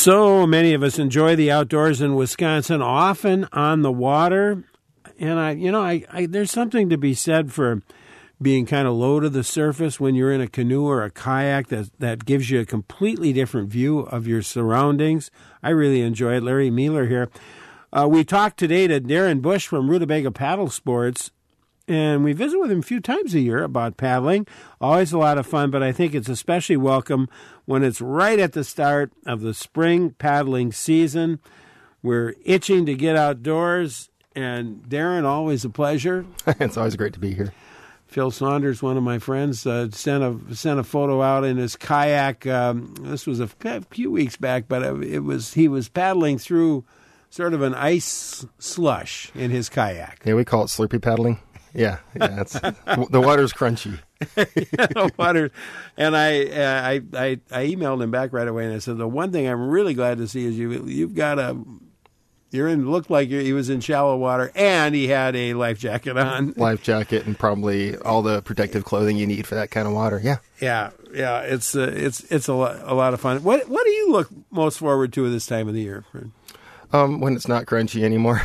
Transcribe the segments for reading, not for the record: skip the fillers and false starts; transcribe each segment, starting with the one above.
So many of us enjoy the outdoors in Wisconsin, often on the water. And I there's something to be said for being kind of low to the surface when you're in a canoe or a kayak that gives you a completely different view of your surroundings. I really enjoy it. Larry Mueller here. We talked today to Darren Bush from Rutabaga Paddle Sports, and we visit with him a few times a year about paddling. Always a lot of fun, but I think it's especially welcome when it's right at the start of the spring paddling season. We're itching to get outdoors, and Darren, always a pleasure. It's always great to be here. Phil Saunders, one of my friends, sent a photo out in his kayak. This was a few weeks back, but he was paddling through sort of an ice slush in his kayak. Yeah, we call it Slurpee paddling. Yeah, the water's crunchy. The water, and I emailed him back right away, and I said, the one thing I'm really glad to see is you've got looked like he was in shallow water, and he had a life jacket on. Life jacket and probably all the protective clothing you need for that kind of water. Yeah. Yeah. It's a lot of fun. What do you look most forward to this time of the year, Fred? When it's not crunchy anymore.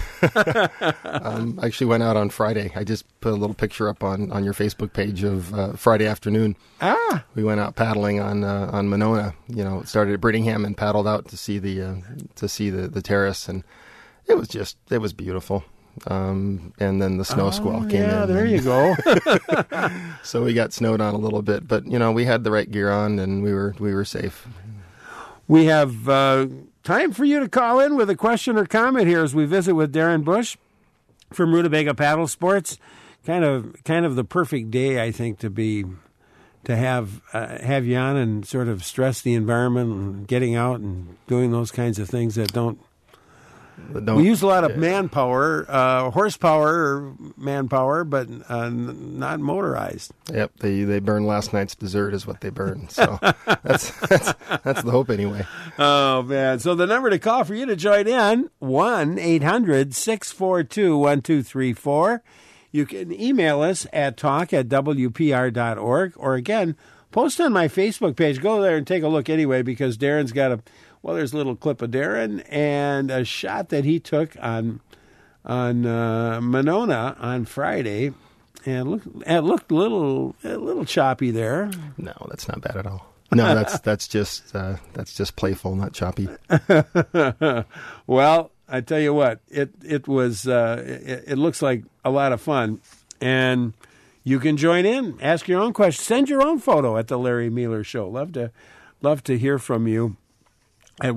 I actually went out on Friday. I just put a little picture up on your Facebook page of Friday afternoon. We went out paddling on Monona. Started at Brittingham and paddled out to see the terrace, and it was beautiful. And then the snow squall came in. Yeah, there you go. So we got snowed on a little bit, but we had the right gear on and we were safe. We have time for you to call in with a question or comment here as we visit with Darren Bush from Rutabaga Paddle Sports. Kind of the perfect day, I think, to have you on and sort of stress the environment and getting out and doing those kinds of things that don't. We use a lot of manpower, horsepower or manpower, but not motorized. Yep, they burn last night's dessert is what they burn. So that's the hope anyway. Oh, man. So the number to call for you to join in, 1-800-642-1234. You can email us at talk@wpr.org, or again, post on my Facebook page. Go there and take a look anyway, because Darren's got there's a little clip of Darren and a shot that he took on Monona on Friday, and it looked a little choppy there. No, that's not bad at all. No, that's just playful, not choppy. Well, I tell you what, it was it looks like a lot of fun, and you can join in, ask your own question, send your own photo at the Larry Mueller Show. Love to hear from you at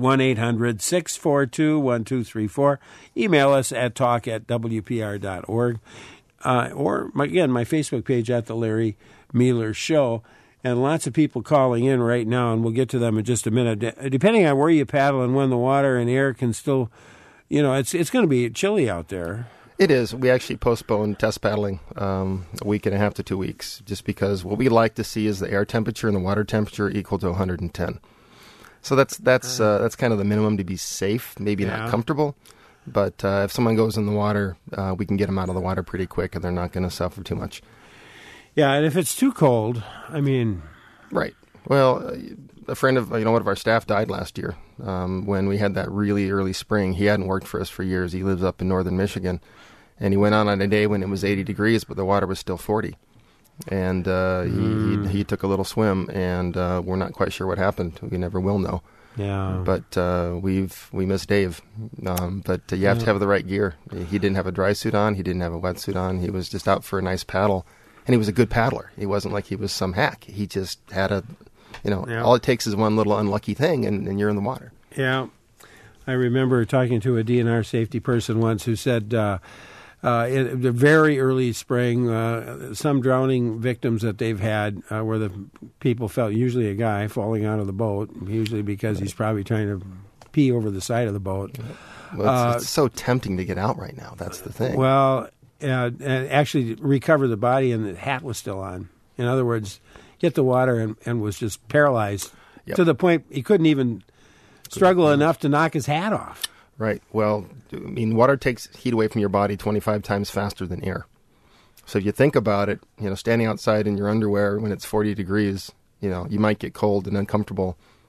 1-800-642-1234. Email us at talk@wpr.org. Or, again, my Facebook page at The Larry Mueller Show. And lots of people calling in right now, and we'll get to them in just a minute. Depending on where you paddle and when the water and air can still, it's going to be chilly out there. It is. We actually postponed test paddling a week and a half to 2 weeks, just because what we like to see is the air temperature and the water temperature equal to 110. So that's kind of the minimum to be safe, maybe not comfortable. But if someone goes in the water, we can get them out of the water pretty quick, and they're not going to suffer too much. Yeah, and if it's too cold, Right. Well, a friend of one of our staff died last year when we had that really early spring. He hadn't worked for us for years. He lives up in northern Michigan, and he went out on a day when it was 80 degrees, but the water was still 40. And he took a little swim, and we're not quite sure what happened. We never will know. Yeah. But we miss Dave. But you have to have the right gear. He didn't have a dry suit on. He didn't have a wetsuit on. He was just out for a nice paddle. And he was a good paddler. He wasn't like he was some hack. He just had all it takes is one little unlucky thing, and you're in the water. Yeah. I remember talking to a DNR safety person once who said in the very early spring, some drowning victims that they've had where the people felt, usually a guy, falling out of the boat, usually because he's probably trying to pee over the side of the boat. Well, it's so tempting to get out right now. That's the thing. Well, and actually recover the body, and the hat was still on. In other words, hit the water and was just paralyzed to the point he couldn't even struggle enough to knock his hat off. Right. Well, water takes heat away from your body 25 times faster than air. So if you think about it, standing outside in your underwear when it's 40 degrees, you might get cold and uncomfortable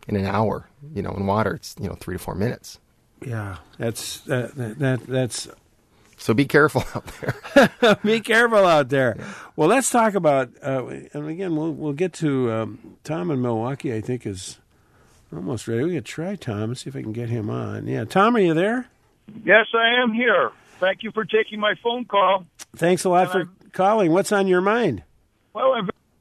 in an hour. In water, it's 3 to 4 minutes. Yeah, that's. So be careful out there. Be careful out there. Yeah. Well, let's talk about, and again, we'll get to Tom in Milwaukee. I think is almost ready. We could try Tom and see if I can get him on. Yeah, Tom, are you there? Yes, I am here. Thank you for taking my phone call. Thanks a lot for calling. What's on your mind? Well,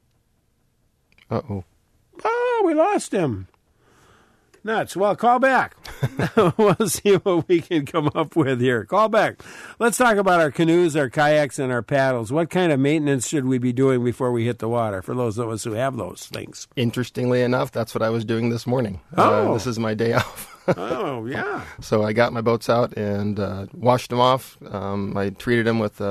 Oh, we lost him. Nuts. Well, call back. We'll see what we can come up with here. Call back. Let's talk about our canoes, our kayaks, and our paddles. What kind of maintenance should we be doing before we hit the water for those of us who have those things? Interestingly enough, that's what I was doing this morning. This is my day off. Oh, yeah. So I got my boats out and washed them off. I treated them with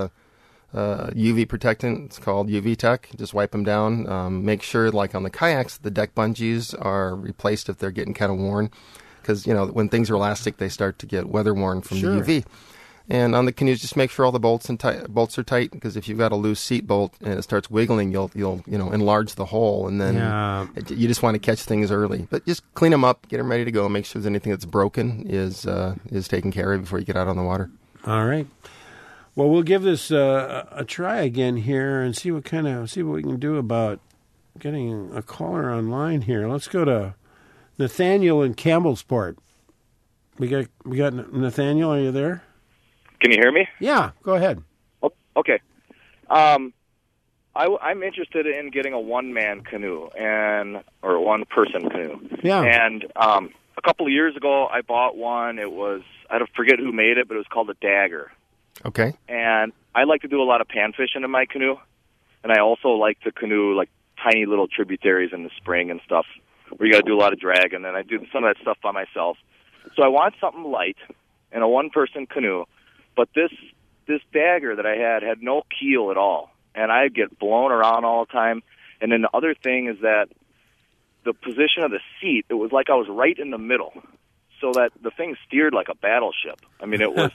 UV protectant. It's called UV Tech. Just wipe them down. Make sure, like on the kayaks, the deck bungees are replaced if they're getting kind of worn. Because, when things are elastic, they start to get weather worn from the UV. And on the canoes, just make sure all the bolts are tight. Because if you've got a loose seat bolt and it starts wiggling, you'll enlarge the hole, and then you just want to catch things early. But just clean them up, get them ready to go. Make sure there's anything that's broken is taken care of before you get out on the water. All right. Well, we'll give this a try again here and see what we can do about getting a caller online here. Let's go to Nathaniel in Campbellsport. We got Nathaniel. Are you there? Can you hear me? Yeah, go ahead. Oh, okay. I'm interested in getting a one-man canoe or one-person canoe. Yeah. And a couple of years ago, I bought one. I forget who made it, but it was called a Dagger. Okay. And I like to do a lot of pan fishing in my canoe, and I also like to canoe like tiny little tributaries in the spring and stuff where you got to do a lot of drag, and then I do some of that stuff by myself. So I want something light and a one-person canoe, but this Dagger that I had no keel at all, and I get blown around all the time. And then the other thing is that the position of the seat, it was like I was right in the middle. So that the thing steered like a battleship. I mean, it was.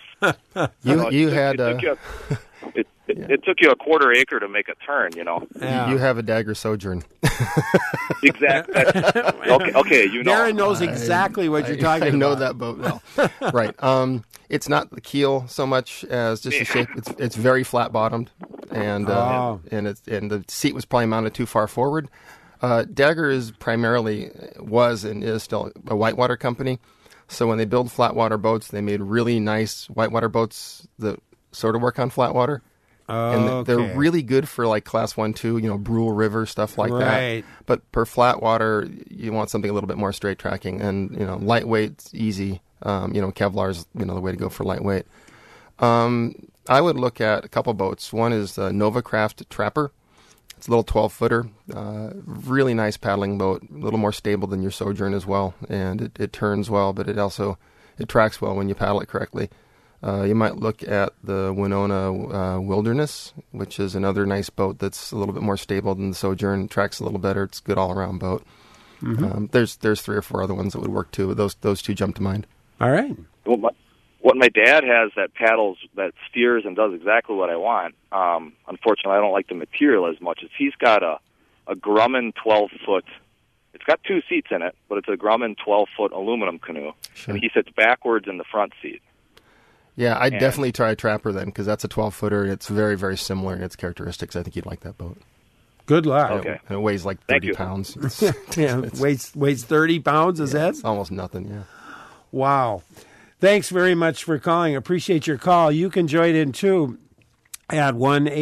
It took you a quarter acre to make a turn. Yeah. You have a Dagger Sojourn. Exactly. Okay. Darren knows exactly what you're talking about. I know that boat well. Right. It's not the keel so much as just the shape. It's very flat bottomed, and the seat was probably mounted too far forward. Dagger was and is still a whitewater company. So when they build flat water boats, they made really nice whitewater boats that sort of work on flat water. And they're really good for like class 1, 2, Brule River, stuff like that. But per flat water, you want something a little bit more straight tracking. And, lightweight's easy. Kevlar's, the way to go for lightweight. I would look at a couple boats. One is the Novacraft Trapper. It's a little 12-footer, really nice paddling boat, a little more stable than your Sojourn as well, and it turns well, but it tracks well when you paddle it correctly. You might look at the Winona Wilderness, which is another nice boat that's a little bit more stable than the Sojourn, tracks a little better, it's a good all-around boat. Mm-hmm. There's 3 or 4 other ones that would work too, but those 2 jump to mind. All right. Well, what my dad has that paddles, that steers and does exactly what I want. Unfortunately, I don't like the material as much. He's got a Grumman 12-foot. It's got 2 seats in it, but it's a Grumman 12-foot aluminum canoe, and he sits backwards in the front seat. Yeah, I'd definitely try a Trapper then, because that's a 12-footer, and it's very, very similar in its characteristics. I think you'd like that boat. Good luck. Okay. And it weighs like 30 pounds. Weighs 30 pounds, is that? It's almost nothing, yeah. Wow. Thanks very much for calling. Appreciate your call. You can join in, too, at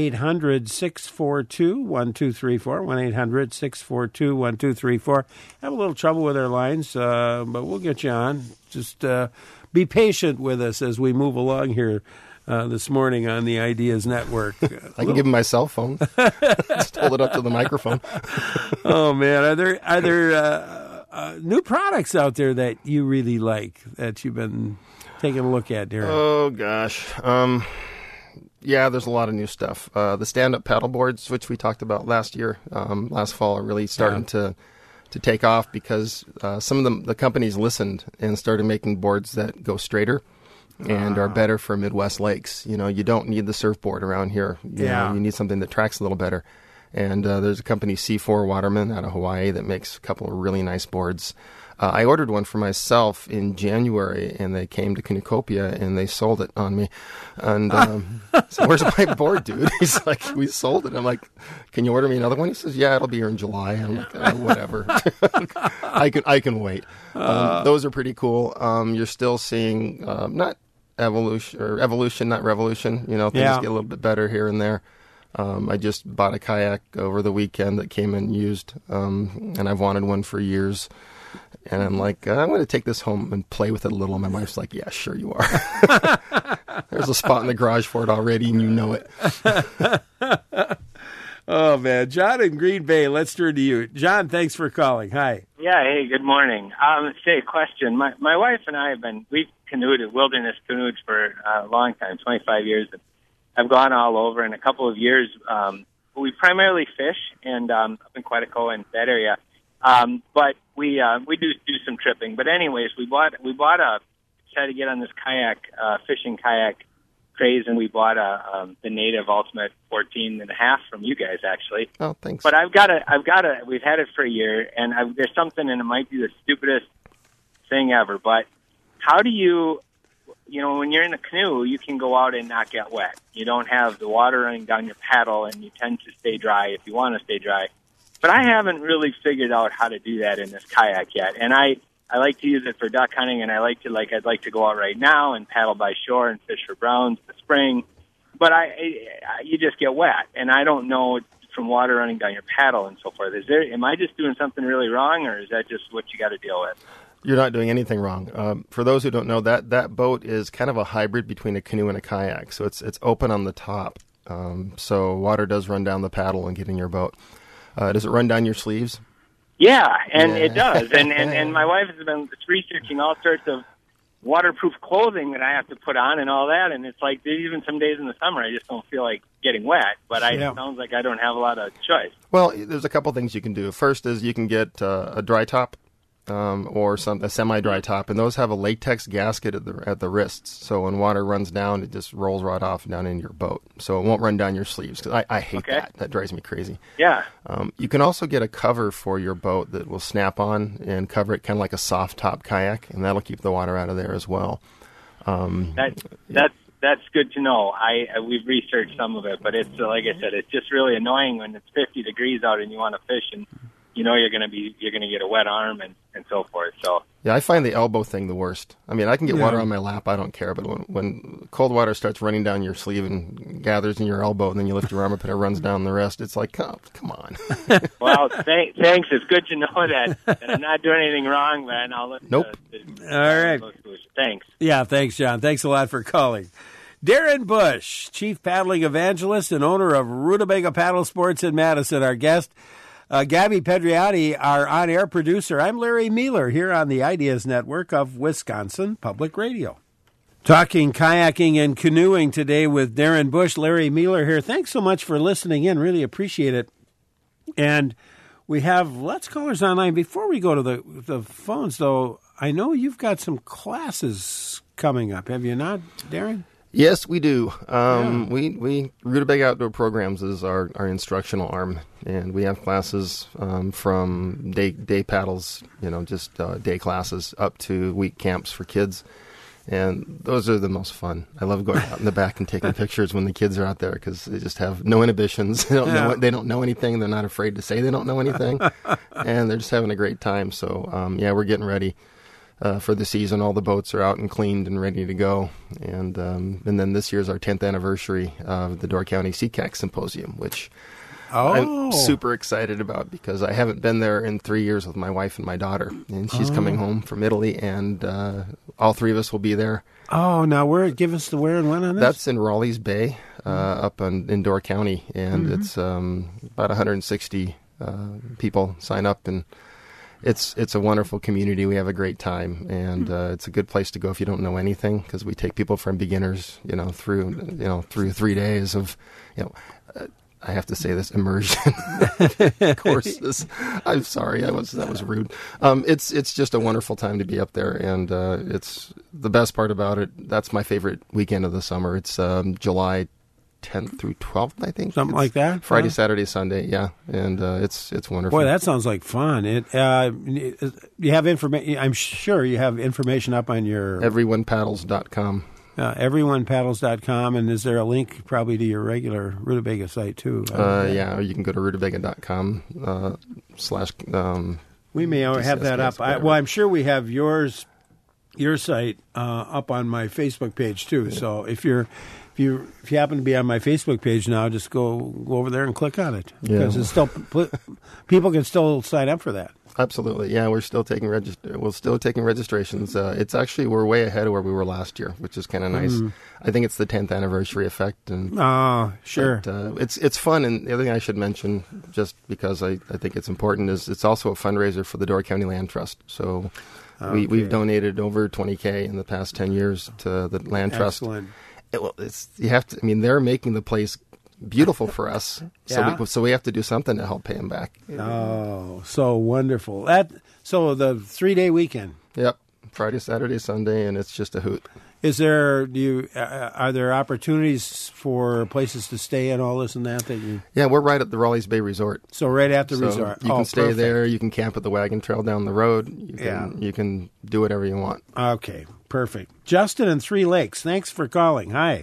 1-800-642-1234, 1-800-642-1234. Have a little trouble with our lines, but we'll get you on. Just be patient with us as we move along here this morning on the Ideas Network. I can give him my cell phone. Just hold it up to the microphone. Oh, man. Are there new products out there that you really like that you've been taking a look at, Darren? Oh, gosh. Yeah, there's a lot of new stuff. The stand-up paddle boards, which we talked about last fall, are really starting to take off because some of the companies listened and started making boards that go straighter and are better for Midwest lakes. You don't need the surfboard around here. You need something that tracks a little better. And there's a company, C4 Waterman, out of Hawaii, that makes a couple of really nice boards. I ordered one for myself in January, and they came to Cornucopia, and they sold it on me. And so, where's my board, dude? He's like, we sold it. I'm like, can you order me another one? He says, yeah, it'll be here in July. I'm like, whatever. I can wait. Those are pretty cool. You're still seeing not evolution, not revolution. You know, things get a little bit better here and there. I just bought a kayak over the weekend that came in used, and I've wanted one for years. And I'm like, I'm going to take this home and play with it a little. And my wife's like, yeah, sure you are. There's a spot in the garage for it already, and you know it. Oh, man. John in Green Bay, let's turn to you. John, thanks for calling. Hi. Yeah, hey, good morning. Say, question. My wife and I we've wilderness canoed for a long time, 25 years. I've gone all over. In a couple of years, we primarily fish, and up in Quetico and that area. But we do some tripping. But anyways, we decided to get on this fishing kayak craze, and we bought the Native Ultimate 14.5 from you guys, actually. Oh, thanks. But we've had it for a year, and there's something, and it might be the stupidest thing ever, but how do you when you're in a canoe, you can go out and not get wet. You don't have the water running down your paddle, and you tend to stay dry if you want to stay dry. But I haven't really figured out how to do that in this kayak yet. And I like to use it for duck hunting, and I'd like to go out right now and paddle by shore and fish for browns in the spring. But you just get wet, and I don't know from water running down your paddle and so forth. Am I just doing something really wrong, or is that just what you got to deal with? You're not doing anything wrong. For those who don't know, that boat is kind of a hybrid between a canoe and a kayak. So it's open on the top. So water does run down the paddle and get in your boat. Does it run down your sleeves? Yeah, it does. And my wife has been researching all sorts of waterproof clothing that I have to put on and all that. And it's like even some days in the summer, I just don't feel like getting wet. But it sounds like I don't have a lot of choice. Well, there's a couple things you can do. First is you can get a dry top. Or a semi-dry top, and those have a latex gasket at the wrists. So when water runs down, it just rolls right off down into your boat. So it won't run down your sleeves. 'Cause I hate that. That drives me crazy. Yeah. You can also get a cover for your boat that will snap on and cover it, kind of like a soft top kayak, and that'll keep the water out of there as well. That's good to know. We've researched some of it, but it's like I said, it's just really annoying when it's 50 degrees out and you want to fish and you're going to get a wet arm and so forth. So yeah, I find the elbow thing the worst. I mean, I can get water on my lap, I don't care, but when cold water starts running down your sleeve and gathers in your elbow, and then you lift your arm up and it runs down the rest, it's like, oh, come on. Well, thanks. It's good to know that I'm not doing anything wrong, man. I'll let Nope. All right. Thanks. Yeah, thanks, John. Thanks a lot for calling. Darren Bush, Chief Paddling Evangelist and owner of Rutabaga Paddle Sports in Madison, our guest. Gabby Pedriati, our on-air producer. I'm Larry Mueller here on the Ideas Network of Wisconsin Public Radio. Talking kayaking and canoeing today with Darren Bush. Larry Mueller here. Thanks so much for listening in. Really appreciate it. And we have lots of callers online. Before we go to the phones, though, I know you've got some classes coming up. Have you not, Darren? Yes, we do. We Rutabaga Outdoor Programs is our instructional arm, and we have classes from day paddles, just day classes, up to week camps for kids, and those are the most fun. I love going out in the back and taking pictures when the kids are out there because they just have no inhibitions. They don't know anything. They're not afraid to say they don't know anything, and they're just having a great time. So we're getting ready. For the season, all the boats are out and cleaned and ready to go, and then this year's our 10th anniversary of the Door County Sea Kayak Symposium, which I'm super excited about because I haven't been there in 3 years with my wife and my daughter, and she's coming home from Italy, and all three of us will be there. Oh, now give us the where and when on this? That's in Raleigh's Bay, up in Door County, and it's about 160 people sign up, and it's a wonderful community. We have a great time, and it's a good place to go if you don't know anything, because we take people from beginners, through 3 days of, I have to say this, immersion courses. I'm sorry, that was rude. It's just a wonderful time to be up there, and it's the best part about it. That's my favorite weekend of the summer. It's July 10th through 12th, I think. Something like that? Friday, Saturday, Sunday, yeah. And it's wonderful. Boy, that sounds like fun. You have information. I'm sure you have information up on your everyonepaddles.com. Everyonepaddles.com, and is there a link probably to your regular Rutabaga site too? Yeah, or you can go to rutabaga.com / we may have that up. I'm sure we have your site up on my Facebook page too. Yeah. So if you happen to be on my Facebook page now, just go over there and click on it, because it's still people can still sign up for that. Absolutely, yeah. We're still taking registrations. It's actually, we're way ahead of where we were last year, which is kind of nice. I think it's the 10th anniversary effect, and sure, it's fun. And the other thing I should mention, just because I think it's important, is it's also a fundraiser for the Door County Land Trust. So we've donated over $20,000 in the past 10 years to the Land Trust. Excellent. They're making the place beautiful for us, so we have to do something to help pay them back. Oh, so wonderful! So the 3-day weekend. Yep, Friday, Saturday, Sunday, and it's just a hoot. Is there? Are there opportunities for places to stay and all this and that? Yeah, we're right at the Raleigh's Bay Resort. So right at the resort, you can stay there. You can camp at the wagon trail down the road. You can do whatever you want. Okay, perfect. Justin in Three Lakes, thanks for calling. Hi.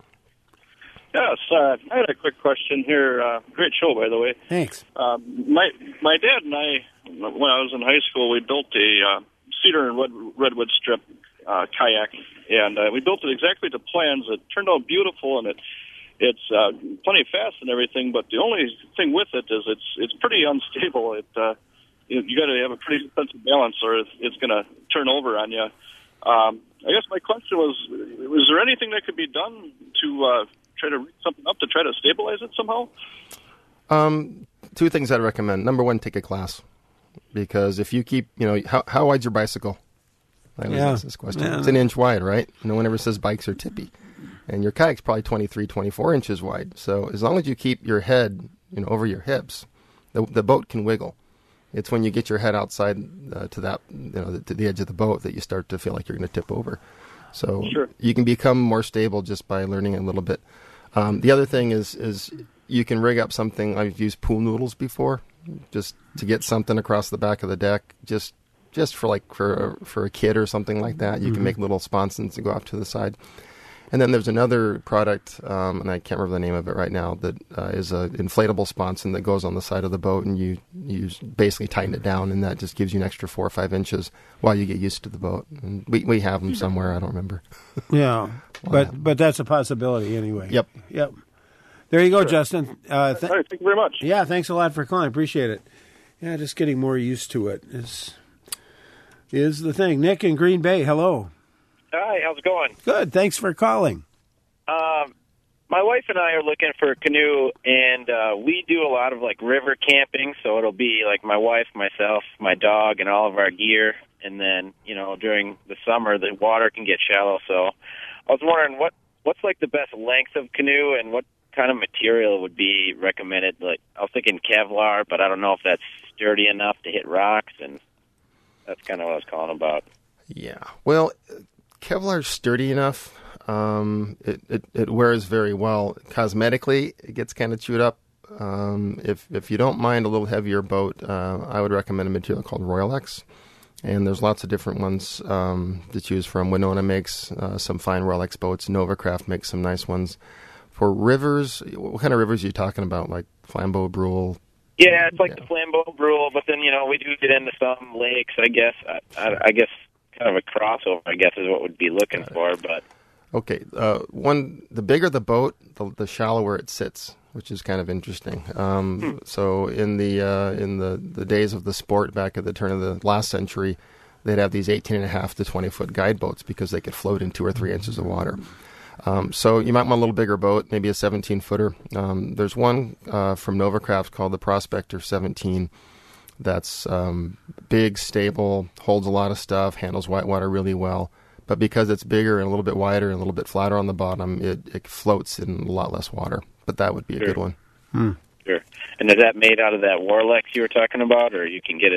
Yes, I had a quick question here. Great show, by the way. Thanks. My dad and I, when I was in high school, we built a cedar and redwood strip kayak, and we built it exactly to plans. It turned out beautiful, and it's plenty fast and everything. But the only thing with it is it's pretty unstable. You got to have a pretty good sense of balance, or it's going to turn over on you. I guess my question was there anything that could be done to try to reach something up to try to stabilize it somehow? Two things I'd recommend. Number one, take a class, because if you keep, how wide's your bicycle? I always ask this question. Yeah. It's an inch wide, right? No one ever says bikes are tippy, and your kayak's probably 23, 24 inches wide. So as long as you keep your head, over your hips, the boat can wiggle. It's when you get your head outside to that, to the edge of the boat, that you start to feel like you're going to tip over. So sure. You can become more stable just by learning a little bit. The other thing is you can rig up something. I've used pool noodles before, just to get something across the back of the deck, just for a kid or something like that. You can make little sponsons to go off to the side. And then there's another product, and I can't remember the name of it right now, that is an inflatable sponson that goes on the side of the boat, and you basically tighten it down, and that just gives you an extra 4 or 5 inches while you get used to the boat. And we have them somewhere, I don't remember. Yeah, but that's a possibility anyway. Yep. There you go, Justin. All right, thank you very much. Yeah, thanks a lot for calling. Appreciate it. Yeah, just getting more used to it is the thing. Nick in Green Bay, hello. Hi, how's it going? Good, thanks for calling. My wife and I are looking for a canoe, and we do a lot of river camping, so it'll be my wife, myself, my dog, and all of our gear. And then, during the summer, the water can get shallow. So I was wondering what's the best length of canoe, and what kind of material would be recommended? I was thinking Kevlar, but I don't know if that's sturdy enough to hit rocks, and that's kind of what I was calling about. Yeah, well, Kevlar's sturdy enough. It wears very well. Cosmetically, it gets kind of chewed up. If you don't mind a little heavier boat, I would recommend a material called Royal-X. And there's lots of different ones to choose from. Winona makes some fine Royal-X boats. Novacraft makes some nice ones. For rivers, what kind of rivers are you talking about? Like Flambeau, Brule? Yeah, it's the Flambeau, Brule, but then, we do get into some lakes, I guess. I guess kind of a crossover, I guess, is what we'd be looking for. But okay, the bigger the boat, the shallower it sits, which is kind of interesting. So in the days of the sport back at the turn of the last century, they'd have these 18.5 to 20-foot guide boats because they could float in 2 or 3 inches of water. So you might want a little bigger boat, maybe a 17-footer. There's one from Novacraft called the Prospector 17 that's big, stable, holds a lot of stuff, handles whitewater really well. But because it's bigger and a little bit wider and a little bit flatter on the bottom, it floats in a lot less water. But that would be a good one. Sure. And is that made out of that Royal-X you were talking about, or you can get it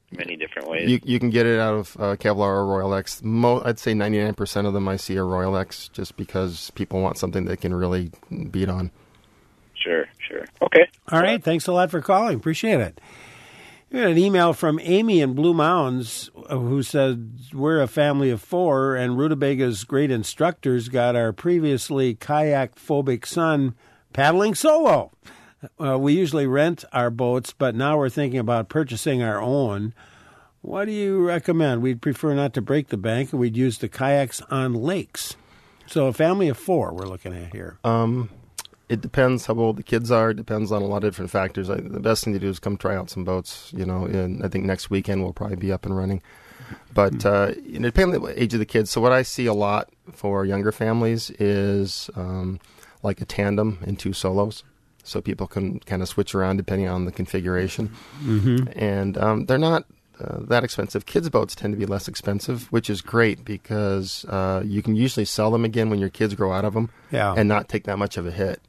many different ways. You can get it out of Kevlar or Royal X. I'd say 99% of them I see are Royal X, just because people want something they can really beat on. Sure. Okay. All right. Thanks a lot for calling. Appreciate it. We got an email from Amy in Blue Mountains who said, we're a family of 4, and Rutabaga's great instructors got our previously kayak-phobic son paddling solo. We usually rent our boats, but now we're thinking about purchasing our own. What do you recommend? We'd prefer not to break the bank, and we'd use the kayaks on lakes. So a family of 4 we're looking at here. It depends how old the kids are. It depends on a lot of different factors. The best thing to do is come try out some boats, and I think next weekend we'll probably be up and running. But it depends on the age of the kids. So what I see a lot for younger families is like a tandem and 2 solos. So people can kind of switch around depending on the configuration. Mm-hmm. And they're not that expensive. Kids' boats tend to be less expensive, which is great because you can usually sell them again when your kids grow out of them and not take that much of a hit.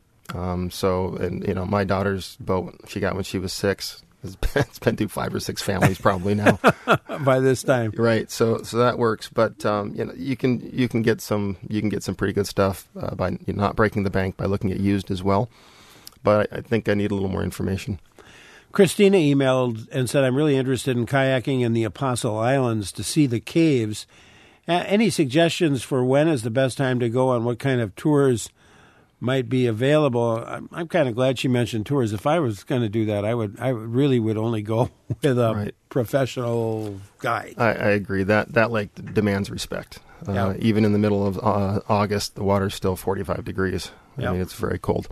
My daughter's boat she got when she was 6. It's been through 5 or 6 families probably now by this time. Right. So that works. But you can get some pretty good stuff by not breaking the bank, by looking at used as well. But I think I need a little more information. Christina emailed and said, I'm really interested in kayaking in the Apostle Islands to see the caves. Any suggestions for when is the best time to go and what kind of tours might be available? I'm kind of glad she mentioned tours. If I was going to do that, I really would only go with a professional guide. I agree. That lake demands respect. Even in the middle of August, the water's still 45 degrees. I mean, it's very cold.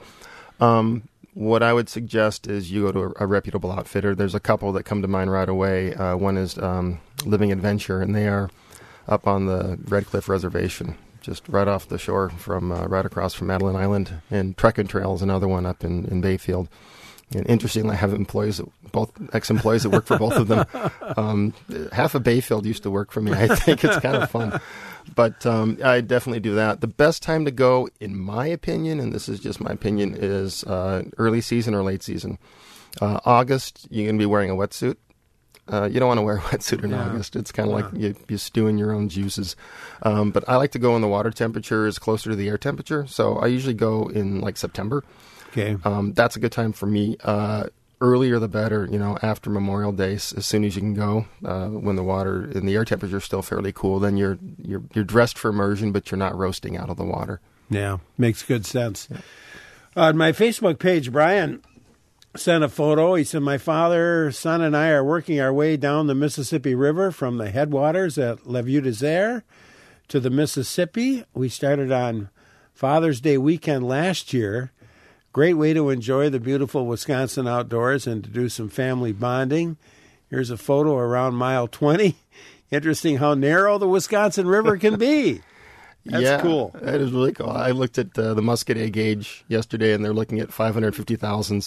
What I would suggest is you go to a reputable outfitter. There's a couple that come to mind right away. One is Living Adventure, and they are up on the Red Cliff Reservation, just right off the shore from right across from Madeline Island. And Trek and Trail is another one up in Bayfield. And interestingly, I have ex-employees that work for both of them. Half of Bayfield used to work for me. I think it's kind of fun. But I definitely do that. The best time to go, in my opinion, and this is just my opinion, is early season or late season. August, you're going to be wearing a wetsuit. You don't want to wear a wetsuit in August. It's kind of like you stew in your own juices. But I like to go when the water temperature is closer to the air temperature. So I usually go in like September. Okay. That's a good time for me. Earlier the better, after Memorial Day, as soon as you can go, when the water and the air temperature is still fairly cool, then you're dressed for immersion, but you're not roasting out of the water. Yeah, makes good sense. Yeah. On my Facebook page, Brian sent a photo. He said, my father, son, and I are working our way down the Mississippi River from the headwaters at La Vue des Airs to the Mississippi. We started on Father's Day weekend last year. Great way to enjoy the beautiful Wisconsin outdoors and to do some family bonding. Here's a photo around mile 20. Interesting how narrow the Wisconsin River can be. That's cool. That is really cool. I looked at the Muscadet gauge yesterday, and they're looking at 550,000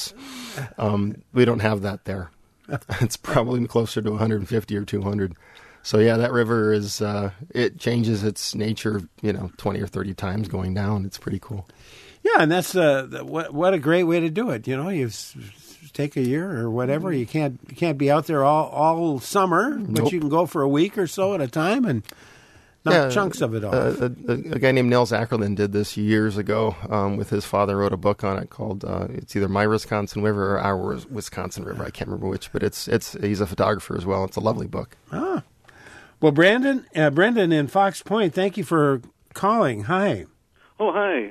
CFS. We don't have that there. It's probably closer to 150 or 200. So, that river is, it changes its nature, 20 or 30 times going down. It's pretty cool. Yeah, and that's what a great way to do it. You take a year or whatever. You can't be out there all summer, but you can go for a week or so at a time and knock chunks of it off. A guy named Nels Ackerland did this years ago with his father. Wrote a book on it called it's either My Wisconsin River or Our Wisconsin River. I can't remember which, but he's a photographer as well. It's a lovely book. Ah, well, Brendan in Fox Point, thank you for calling. Hi. Oh, hi.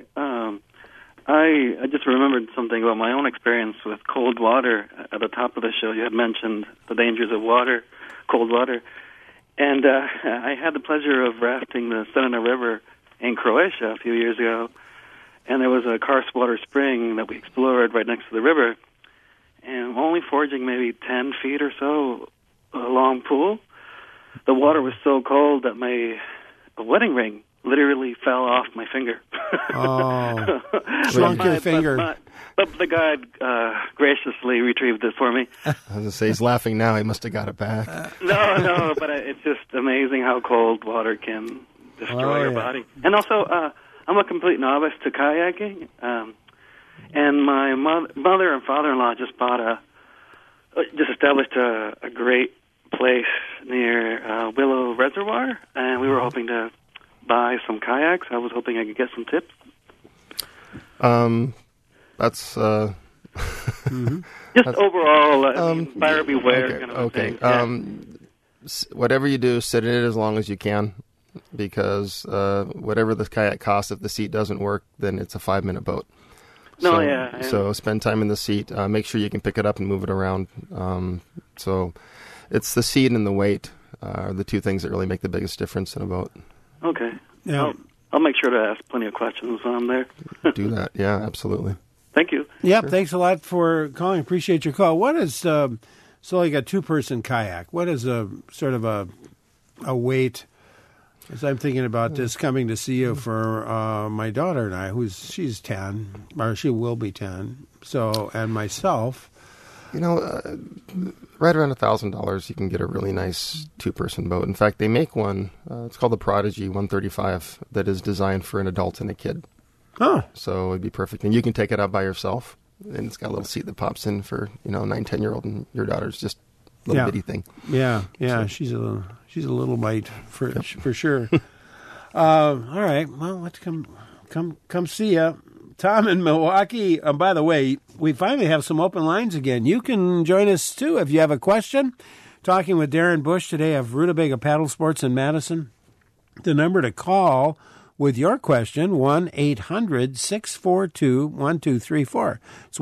I just remembered something about my own experience with cold water. At the top of the show, you had mentioned the dangers of cold water. And I had the pleasure of rafting the Senina River in Croatia a few years ago. And there was a karst water spring that we explored right next to the river. And only forging maybe 10 feet or so a long pool. The water was so cold that my wedding ring literally fell off my finger. Oh, shrunk your finger. But the guide graciously retrieved it for me. I was going to say, he's laughing now. He must have got it back. No, but it's just amazing how cold water can destroy your body. And also, I'm a complete novice to kayaking. And my mother and father-in-law just established a great place near Willow Reservoir, and we were hoping to buy some kayaks. I was hoping I could get some tips. That's just overall, buyer beware kind of thing. Whatever you do, sit in it as long as you can, because whatever the kayak costs, if the seat doesn't work, then it's a 5-minute boat. So spend time in the seat. Make sure you can pick it up and move it around. So it's the seat and the weight are the two things that really make the biggest difference in a boat. Okay. Yeah. I'll make sure to ask plenty of questions when I'm there. Do that. Yeah, absolutely. Thank you. Yep, sure. Thanks a lot for calling. Appreciate your call. What is, so like a 2-person kayak, what is a sort of a weight, as I'm thinking about this, coming to see you for my daughter and I, she's 10, or she will be 10, so, and myself. Right around $1,000, you can get a really nice 2-person boat. In fact, they make one, it's called the Prodigy 135, that is designed for an adult and a kid. Oh. So it'd be perfect. And you can take it out by yourself. And it's got a little seat that pops in for, 9, 10-year-old, and your daughter's just a little bitty thing. Yeah. So. She's a little mite for sure. All right. Well, let's come see you. Tom in Milwaukee. By the way, we finally have some open lines again. You can join us, too, if you have a question. Talking with Darren Bush today of Rutabaga Paddle Sports in Madison. The number to call with your question, 1-800-642-1234. It's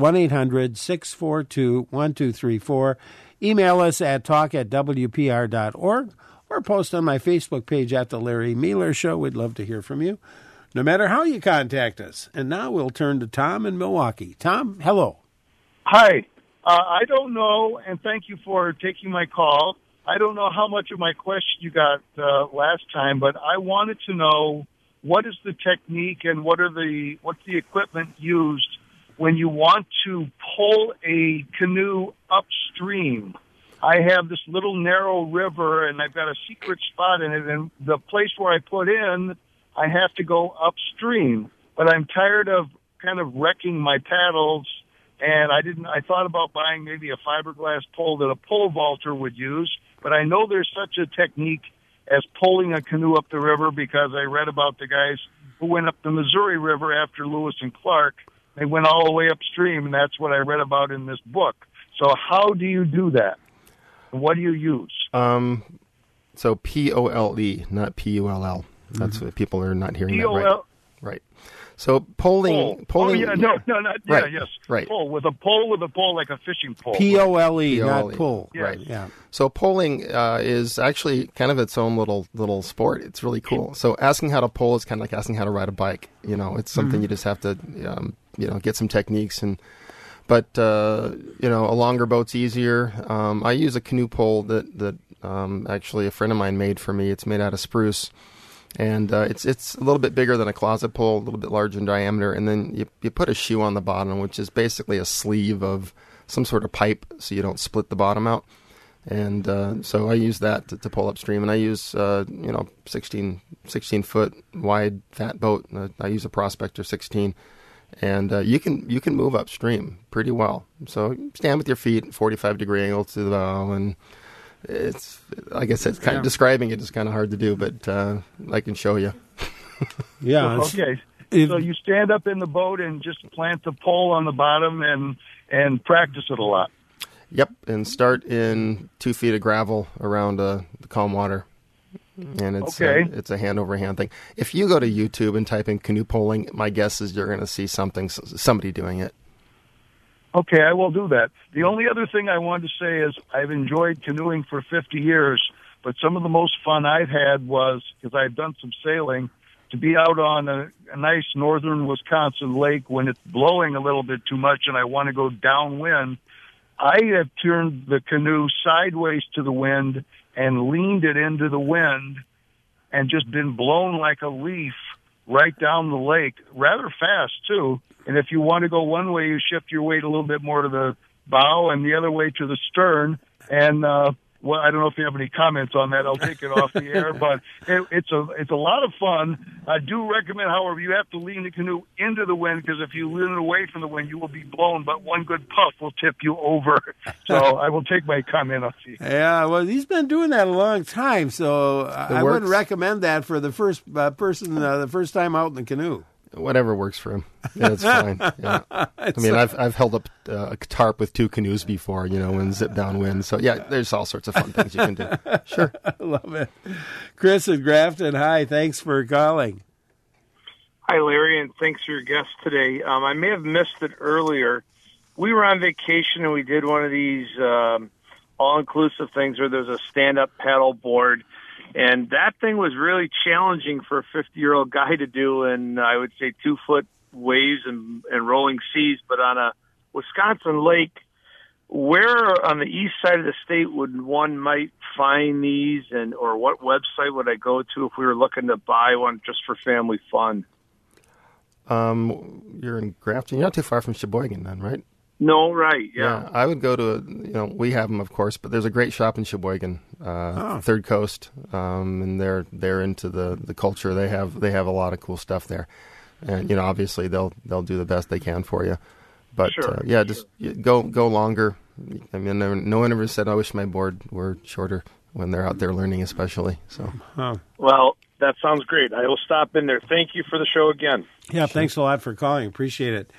1-800-642-1234. Email us at talk@wpr.org or post on my Facebook page at The Larry Mealer Show. We'd love to hear from you, no matter how you contact us. And now we'll turn to Tom in Milwaukee. Tom, hello. Hi. I don't know, and thank you for taking my call. I don't know how much of my question you got last time, but I wanted to know what is the technique and what's the equipment used when you want to pull a canoe upstream. I have this little narrow river, and I've got a secret spot in it, and the place where I put in, I have to go upstream. But I'm tired of kind of wrecking my paddles, and I thought about buying maybe a fiberglass pole that a pole vaulter would use, but I know there's such a technique as pulling a canoe up the river because I read about the guys who went up the Missouri River after Lewis and Clark. They went all the way upstream, and that's what I read about in this book. So how do you do that? What do you use? So P-O-L-E, not P-U-L-L. That's what people are not hearing that right. Right. So polling. Oh, yeah, no, not, yeah, right. Yes. Right. Pull with a pole like a fishing pole. P-O-L-E, P-O-L-E. not pull. Yes. Right, yeah. So polling is actually kind of its own little sport. It's really cool. So asking how to pull is kind of like asking how to ride a bike. It's something you just have to, get some techniques. But a longer boat's easier. I use a canoe pole that actually a friend of mine made for me. It's made out of spruce. And it's a little bit bigger than a closet pole, a little bit larger in diameter, and then you put a shoe on the bottom, which is basically a sleeve of some sort of pipe, so you don't split the bottom out. And so I use that to pull upstream, and I use 16-foot wide fat boat. I use a Prospector 16, and you can move upstream pretty well. So stand with your feet, 45-degree angle to the bow, and it's, like I said, kind of describing it is kind of hard to do, but I can show you. Yeah. Okay. So you stand up in the boat and just plant the pole on the bottom and practice it a lot. Yep, and start in 2 feet of gravel around the calm water. And it's a hand-over-hand thing. If you go to YouTube and type in canoe polling, my guess is you're going to see somebody doing it. Okay, I will do that. The only other thing I wanted to say is I've enjoyed canoeing for 50 years, but some of the most fun I've had was, because I've done some sailing, to be out on a nice northern Wisconsin lake when it's blowing a little bit too much and I want to go downwind. I have turned the canoe sideways to the wind and leaned it into the wind and just been blown like a leaf right down the lake, rather fast, too. And if you want to go one way, you shift your weight a little bit more to the bow and the other way to the stern. And well, I don't know if you have any comments on that. I'll take it off the air, but it's a lot of fun. I do recommend, however, you have to lean the canoe into the wind, because if you lean it away from the wind, you will be blown, but one good puff will tip you over. So I will take my comment off the air. Yeah, well, he's been doing that a long time, so I wouldn't recommend that for the first person, the first time out in the canoe. Whatever works for him. Yeah, it's fine. Yeah. I mean, I've held up a tarp with 2 canoes before, when zip down wind. So, yeah, there's all sorts of fun things you can do. Sure. I love it. Chris in Grafton, hi. Thanks for calling. Hi, Larry, and thanks for your guest today. I may have missed it earlier. We were on vacation, and we did one of these all-inclusive things where there's a stand-up paddle board. And that thing was really challenging for a 50-year-old guy to do in, I would say, 2-foot waves and rolling seas. But on a Wisconsin lake, where on the east side of the state would one might find these, or what website would I go to if we were looking to buy one just for family fun? You're in Grafton. You're not too far from Sheboygan then, right? No, right, yeah. I would go to, we have them, of course, but there's a great shop in Sheboygan, Third Coast, and they're into the culture. They have a lot of cool stuff there, and obviously they'll do the best they can for you. But sure. Just go longer. I mean, no one ever said I wish my board were shorter when they're out there learning, especially. So, well, that sounds great. I will stop in there. Thank you for the show again. Yeah, thanks a lot for calling. Appreciate it.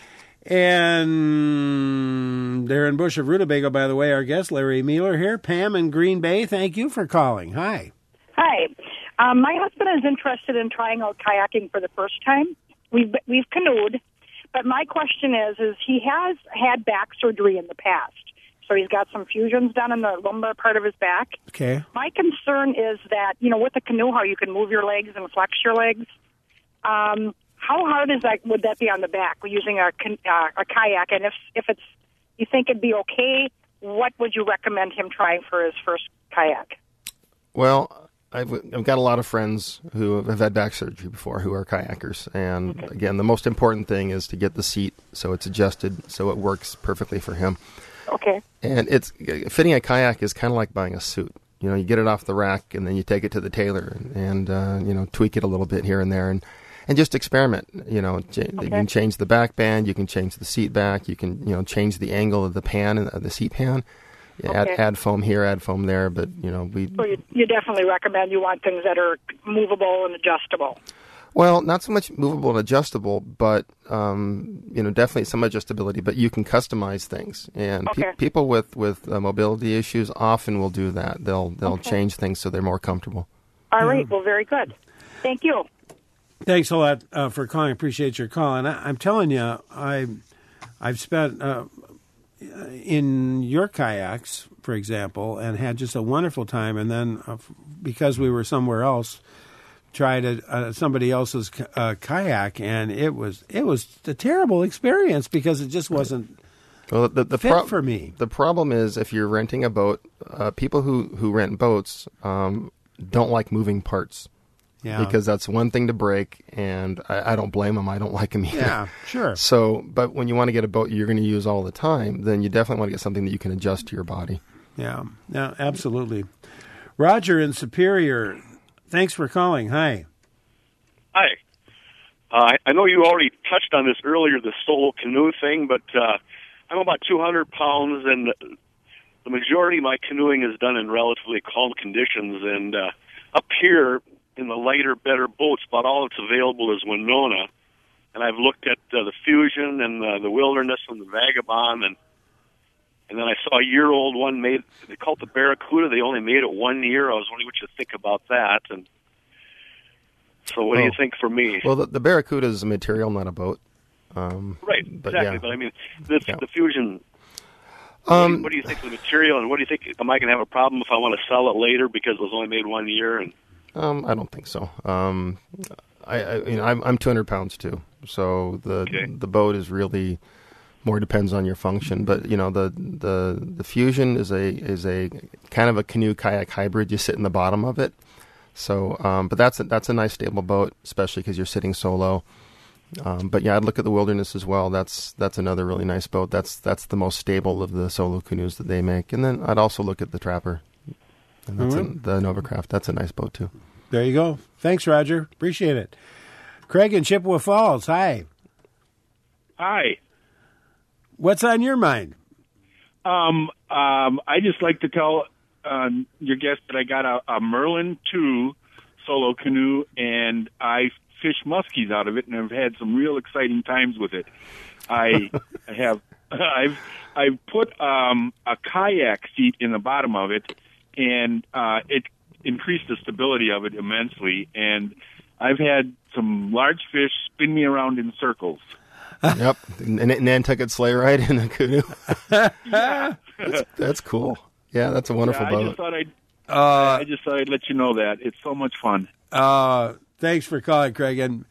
And Darren Bush of Rutabaga, by the way, our guest, Larry Mueller here. Pam in Green Bay, thank you for calling. Hi. Hi. My husband is interested in trying out kayaking for the first time. We've canoed, but my question is he has had back surgery in the past. So he's got some fusions done in the lumbar part of his back. Okay. My concern is that, with a canoe, how you can move your legs and flex your legs. How hard would that be on the back using a kayak? And if you think it'd be okay, what would you recommend him trying for his first kayak? Well, I've got a lot of friends who have had back surgery before who are kayakers. And again, the most important thing is to get the seat so it's adjusted so it works perfectly for him. Okay. And fitting a kayak is kind of like buying a suit. You get it off the rack and then you take it to the tailor and tweak it a little bit here and there and just experiment. You can change the back band, you can change the seat back, you can change the angle of the pan and the seat pan. Add foam here, add foam there, but So you definitely recommend you want things that are movable and adjustable. Well, not so much movable and adjustable, but definitely some adjustability. But you can customize things, and people with mobility issues often will do that. They'll change things so they're more comfortable. All right. Well, very good. Thank you. Thanks a lot for calling. Appreciate your call. And I'm telling you, I've spent in your kayaks, for example, and had just a wonderful time. And then because we were somewhere else, tried somebody else's kayak, and it was a terrible experience because it just wasn't fit for me. The problem is if you're renting a boat, people who rent boats don't like moving parts. Yeah. Because that's one thing to break, and I don't blame them. I don't like them either. Yeah, sure. So, but when you want to get a boat you're going to use all the time, then you definitely want to get something that you can adjust to your body. Yeah, absolutely. Roger in Superior, thanks for calling. Hi. Hi. I know you already touched on this earlier, the solo canoe thing, but I'm about 200 pounds, and the majority of my canoeing is done in relatively calm conditions, and up here, in the lighter, better boats, about all that's available is Winona. And I've looked at the Fusion and the Wilderness and the Vagabond, and then I saw a year-old one made, they call it the Barracuda. They only made it 1 year. I was wondering what you think about that. And so what do you think for me? Well, the Barracuda is a material, not a boat. Right, exactly. Yeah. But I mean, the Fusion, what do you think of the material, and what do you think, am I going to have a problem if I want to sell it later because it was only made 1 year? And I don't think so. I'm 200 pounds too, so the boat is really more depends on your function. But the Fusion is a kind of a canoe kayak hybrid. You sit in the bottom of it, so but that's a nice stable boat, especially because you're sitting solo. But yeah, I'd look at the Wilderness as well. That's another really nice boat. That's the most stable of the solo canoes that they make. And then I'd also look at the Trapper. And that's the Novacraft. That's a nice boat, too. There you go. Thanks, Roger. Appreciate it. Craig in Chippewa Falls, hi. Hi. What's on your mind? I just like to tell your guest that I got a Merlin 2 solo canoe, and I fish muskies out of it, and I've had some real exciting times with it. I've put a kayak seat in the bottom of it, and it increased the stability of it immensely. And I've had some large fish spin me around in circles. Yep, Nantucket sleigh ride in a canoe. Yeah. That's cool. Yeah, that's a wonderful boat. I just thought I'd let you know that it's so much fun. Thanks for calling, Craig, and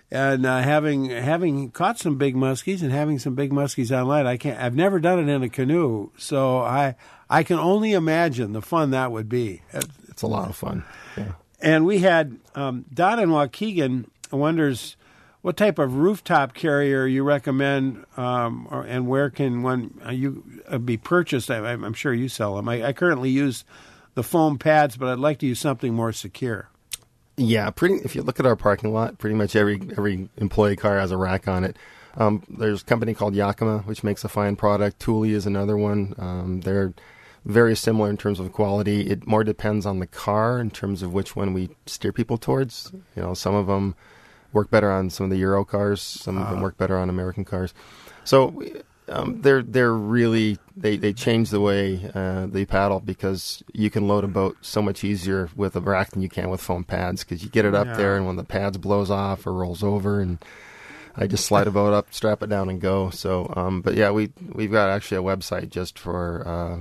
having caught some big muskies and having some big muskies on land. I've never done it in a canoe, so I can only imagine the fun that would be. It's a lot of fun. Yeah. And we had Don in Waukegan wonders what type of rooftop carrier you recommend, and where can one you be purchased. I'm sure you sell them. I currently use the foam pads, but I'd like to use something more secure. Yeah, if you look at our parking lot, pretty much every employee car has a rack on it. There's a company called Yakima, which makes a fine product. Thule is another one. They're very similar in terms of quality. It more depends on the car in terms of which one we steer people towards. You know, some of them work better on some of the Euro cars. Some of them work better on American cars. So they're really they change the way they paddle, because you can load a boat so much easier with a rack than you can with foam pads, because you get it up there, and when the pads blows off or rolls over, and I just slide a boat up, strap it down, and go. So, but yeah, we've got actually a website just for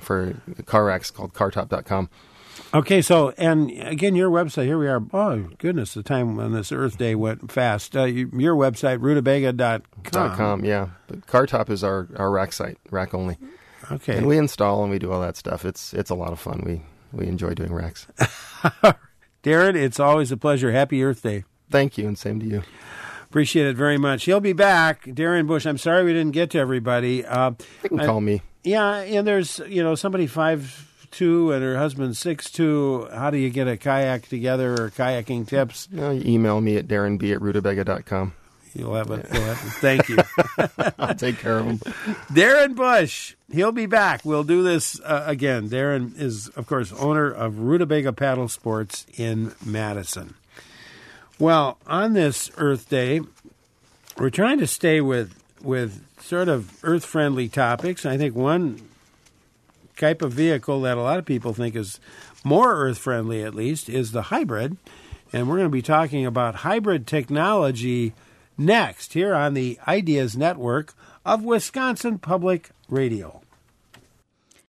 car racks called cartop.com. Okay, so, and again, your website, here we are. Oh, goodness, the time on this Earth Day went fast. Your website, rutabaga.com. Yeah. But Cartop is our rack site, rack only. Okay. And we install and we do all that stuff. It's a lot of fun. We enjoy doing racks. Darren, it's always a pleasure. Happy Earth Day. Thank you, and same to you. Appreciate it very much. He'll be back. Darren Bush, I'm sorry we didn't get to everybody. You can call me. Yeah, and there's, somebody 5'2" and her husband 6'2". How do you get a kayak together, or kayaking tips? You email me at darrenb@rutabaga.com. You'll have it. Thank you. I'll take care of him. Darren Bush, he'll be back. We'll do this again. Darren is, of course, owner of Rutabaga Paddle Sports in Madison. Well, on this Earth Day, we're trying to stay with sort of Earth-friendly topics. I think one type of vehicle that a lot of people think is more Earth-friendly, at least, is the hybrid. And we're going to be talking about hybrid technology next here on the Ideas Network of Wisconsin Public Radio.